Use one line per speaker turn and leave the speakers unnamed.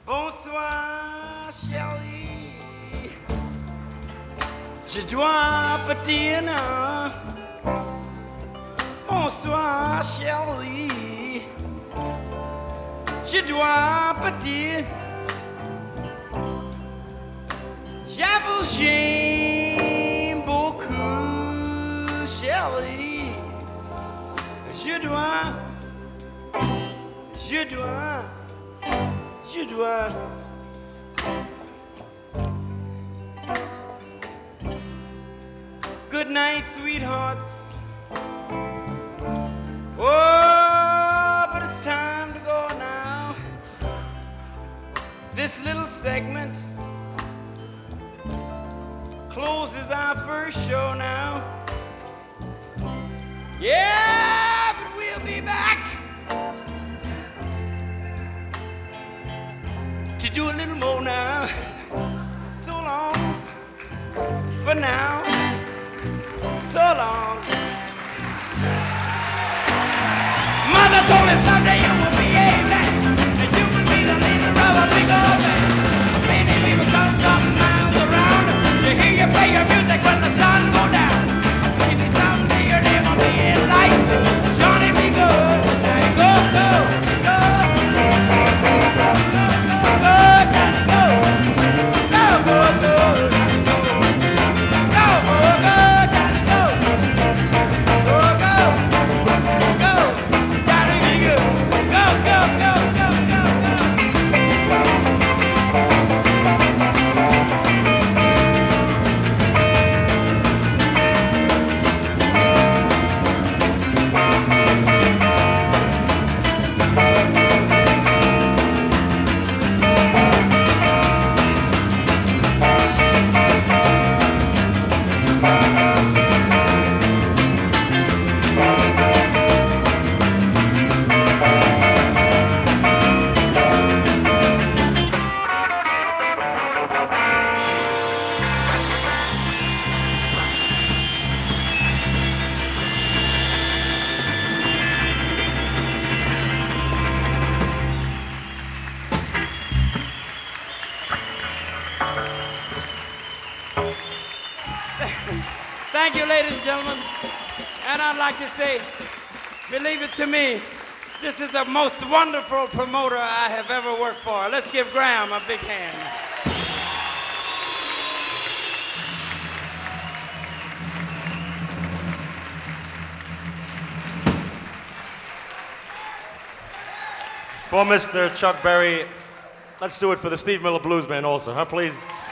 Bonsoir, chérie. Je dois partir now. Bonsoir, chérie. Je dois partir. J'aime beaucoup, chérie. Je dois. Good night, sweethearts. Oh, but it's time to go now. This little segment closes our first show now. Yeah, but we'll be back to do a little more now. So long for now. So long. Mother told me someday you will be a man, and you will be the leader of a big old band. Many people come from miles around to hear you play your music when the sun goes down. Maybe someday your name will be in light. Johnny be good. Now go, go, go. Go, Johnny, go. Go, go, go. Go, go, go, Johnny, go. Go, go. Go, Johnny be good. Go, go, go, go, go, go. Thank you, ladies and gentlemen. And I'd like to say, believe it to me, this is the most wonderful promoter I have ever worked for. Let's give Graham a big hand.
For Mr. Chuck Berry, let's do it for the Steve Miller Blues Band also, huh, please?